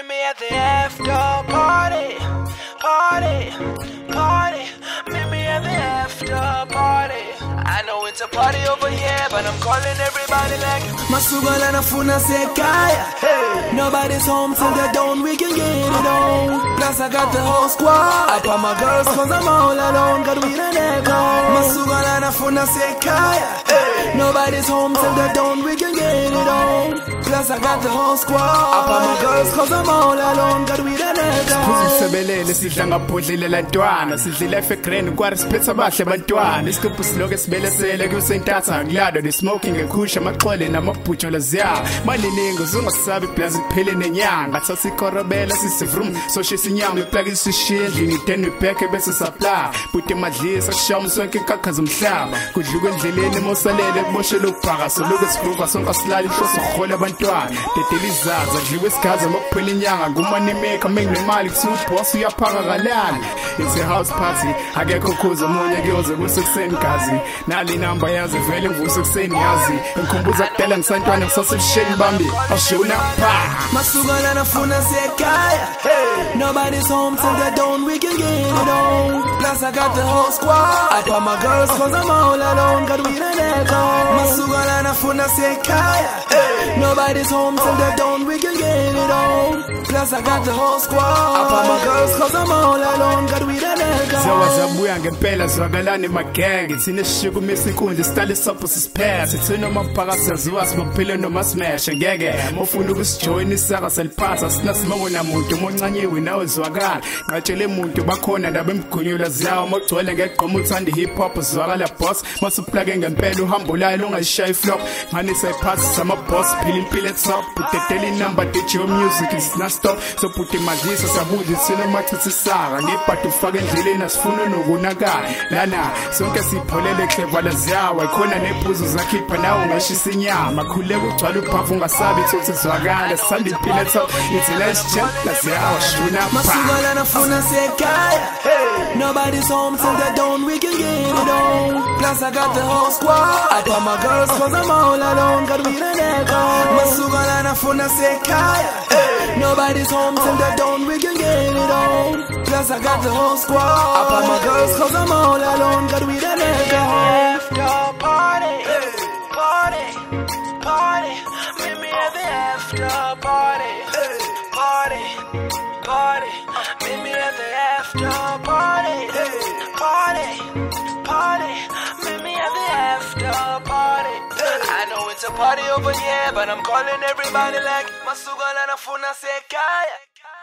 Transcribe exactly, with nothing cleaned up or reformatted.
Meet me at the after party, party, party. Meet me at the after party. I know it's a party over here, but I'm calling everybody like Masugala na funa sekaya. Hey, nobody's home till they're done. We can get it on. Plus I got the whole squad. I put my girls 'cause I'm all alone. Got we the echo. Masugala na funa sekaya. Hey, nobody's home till they're done. We can get it on. Plus I got the whole squad. I put my girls 'cause I'm all alone. Got we the echo. Kusisebelele sidla ngabhodlela lantwana sidlile efegreni kwarisiphetha abahle bantwana isikuphu siloke sibelesele kusentatha ngilado the smoking ekhusha amaxhwele namabhutsho laziya maliningi uzungasabi blazi kuphele nenyanga thatha ikorobela sisivrum so shisa inyama iplug isishindli ngideni back bese supply buti madlisa kushama sonke inkakhaza umhlaba kudluka endleleni mosalele kuboshela ubhaka soluke sivuka sonke silali hloso khola abantwana dedelizaza dliwe isigaza mokuphela inyanga ngumani maker menginemali kusuboss uyaphaka kalala it's a house party akekho khuza umunye kuyoze kusekuseni gazi nali number yazi vele ngivusa kuseni yazi ngikhumbuza kudala ngisantwana ngisasebisheni bambi ashuna pa Masugala na funa sekaya. Hey, nobody's home till they're done. We can get it on. Plus I got the whole squad. I put my girls 'cause I'm all alone. Got we the echo. Masugala na funa sekaya. Hey, nobody's home till they're done. We can get it on. Plus I got the whole squad. I put my girls 'cause I'm all alone. Got we the echo. Zawazabuya ngempela zwakalani magenge thina shishuku mesinkundla style sopho sisiphethe thina maphaka saziwa sibaphile noma smash ngeke mofuna ukusijoin isaka seliphatha sinasimona umuntu omoncanyiwe nawe zwakala ngatshele umuntu bakhona ndaba emgunyula zawo mogcwele ngeqoma uthanda hip hop zwakala boss masuplage ngempela uhambo layo ungayishaya iflop manje sayiphatha sama boss phila impilo top utetela inamba digital music is not stop so put imagisa sabuza thina machithi saka ngibhadu ufaka endleleni asifuna nokunakala lana sonke sipholele clever zawo ikhona nephuzu zakhipha nawo ngashisa inyama khuleka ugcwala uphafu ungasabi thothi zwakala sandi impilo top it's last chance laziyawa shuna Masugala na funa sekaya. Hey, nobody's home till they're done. We can get it on. Plus I got the whole squad. I put my girls 'cause I'm all alone. Got we the echo. Masugala na funa sekaya. Hey, nobody's home till they're done. We can get it on. Plus I got the whole squad. I put my girls 'cause I'm all alone. Got we the echo. after party, party, party. Meet me at the after party, party, party. Meet me at the after party, party, party. Meet me at the after party. I know it's a party over here, but I'm calling everybody like Masugala na funa sekaya.